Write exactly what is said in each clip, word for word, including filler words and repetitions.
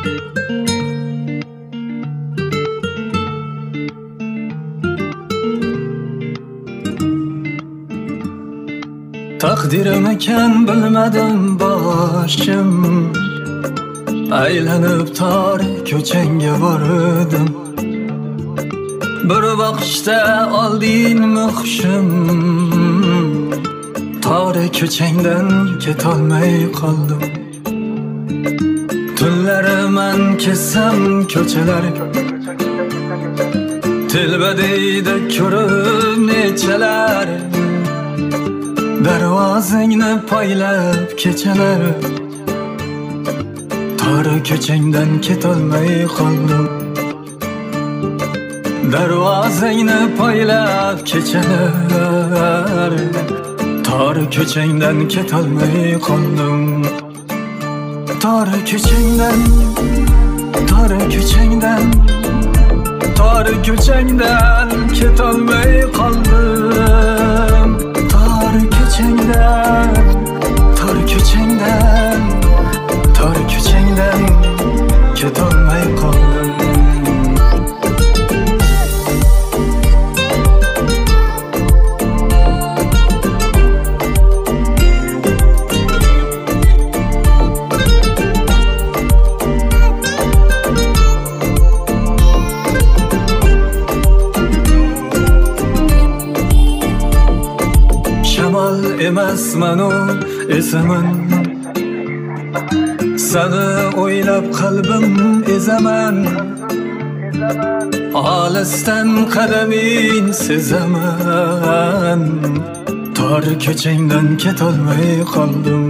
Takdirim eken bilmedim başım, aylanıp tarih köçenge vardım. Bir bakışta aldin mıhşım, tarih köçengden ketolmay kaldım. Tunları men kessem köçeler, tilbedeyde körüp neçeler. Darvozangni poylab kechalar, tori ko'changdan ketolmay qoldim. Darvozangni poylab kechalar, tori ko'changdan ketolmay qoldim. Tori ko'changdan, tori ko'changdan, tori ko'changdan ketolmay qoldim. Tor ko'changdan, tor ko'changdan, tor ko'changdan ketolmay qoldim. Emasman o ezaman, seni o'ylab qalbim ezaman. Olisdan qadaming sezaman, tor ko'changdan ketolmay qoldim.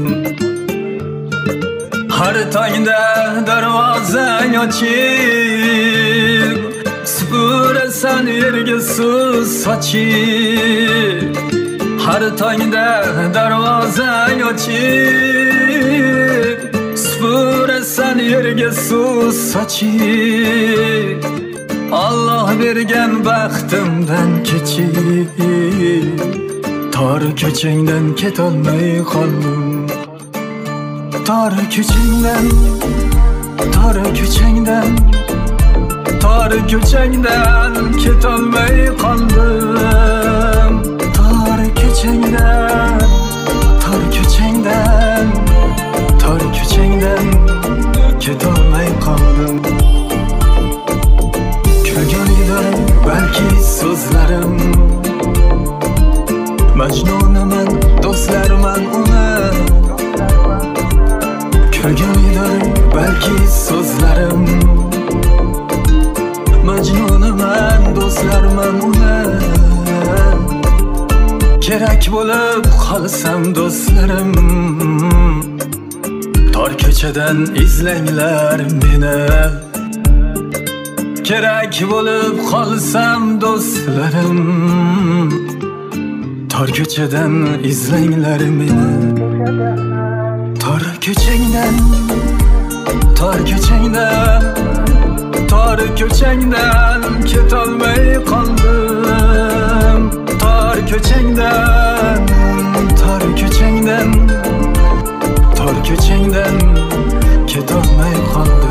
Har tongda darvozang ochib, supurasan yerga suv sochib. Har tongda darvozang ochib, supurasan yerga suv sochib. Alloh bergan baxtimdan kechib, tor ko'changdan ketolmay qoldim. Tor ko'changdan, tor ko'changdan, tor ko'changdan ketolmay qoldim. Tor ko'changdan, tor ko'changdan, tor ko'changdan ketolmay qoldim. Kulganidir balki so'zlarim, majnunaman, do'stlarman uni. Kulganidir balki so'zlarim, majnunaman, do'stlarman uni. Kerak bo'lib qolsam do'stlarim, tor ko'chadan izlanglar meni. Kerak bo'lib qolsam do'stlarim, tor ko'chadan izlanglar meni. Tor ko'changdan, tor ko'changdan, tor ko'changdan ketolmay qoldim. Tor ko'changdan, tor ko'changdan, tor ko'changdan ketolmay qoldim.